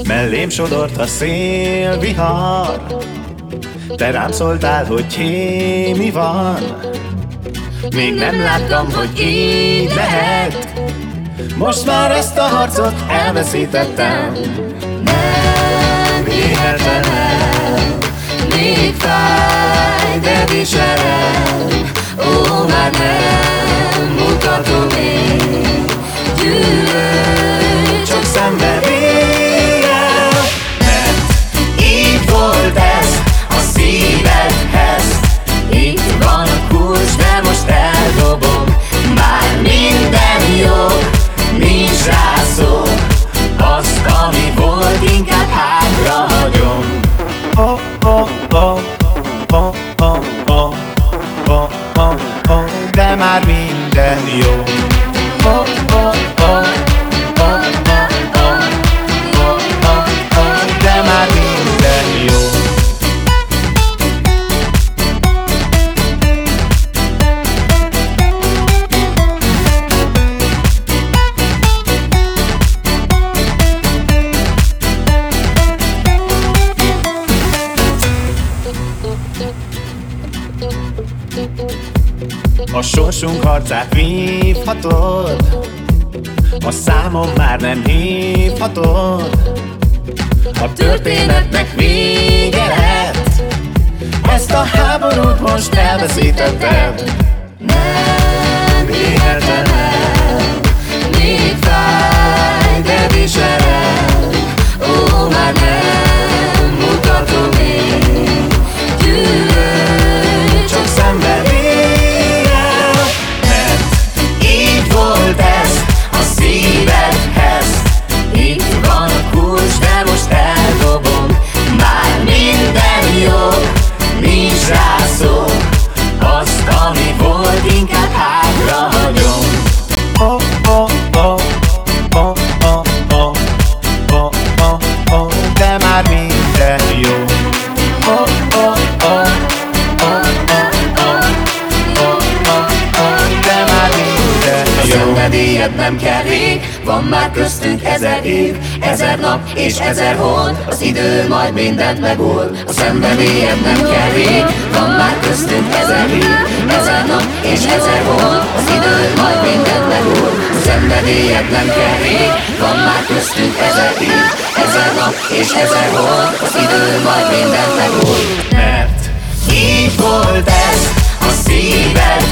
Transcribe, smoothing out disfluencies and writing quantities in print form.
Mellém sodort a szélvihar, te rám szóltál, hogy hé, mi van? Még nem láttam, hogy így lehet. Most már ezt a harcot elveszítettem. Nem hihetem el, még fáj, de viselem. Ó, már nem mutatom én, gyűlöl, csak szenvedéllyel. Mert így volt ez a szívedhez. Itt van a kulcs, de most eldobom. Már minden jó, nincs rá szó. Azt, ami volt, inkább hátrahagyom. Oh, oh, oh, oh, oh, oh, oh, oh, oh, de már minden jó. Oh, oh, oh, oh, oh, oh, oh, oh, oh, de már minden jó. A sorsunk harcát vívhatod, a számom már nem hívhatod. A történetnek vége lett, ezt a háborút most elveszítetted. Nem hihetem el, még fáj, de viselem. Ó, már nem mutatom én, gyűlöl, csak szenvedéllyel. Volt ez a szívedhez. Itt van a kulcs, de most eldobom. Már minden jó, nincs rá szó. Azt, ami volt, inkább hátrahagyom. Oh, oh, oh, oh, oh, oh, oh, oh, oh, de már minden jó. Oh, oh, oh, oh, oh, oh, oh, oh, de már minden jó. Szenvedélyed nem kell rég, van már köztünk 1000 év, 1000 nap és 1000 hold, az idő majd mindent megold. A szenvedélyed nem kell rég, van már köztünk 1000 év, 1000 nap és 1000 hold, az idő majd mindent megold. A szenvedélyed nem kell rég, van már köztünk 1000 év, 1000 nap és 1000 hold, az idő majd mindent megold. Mert így volt ez a szíved.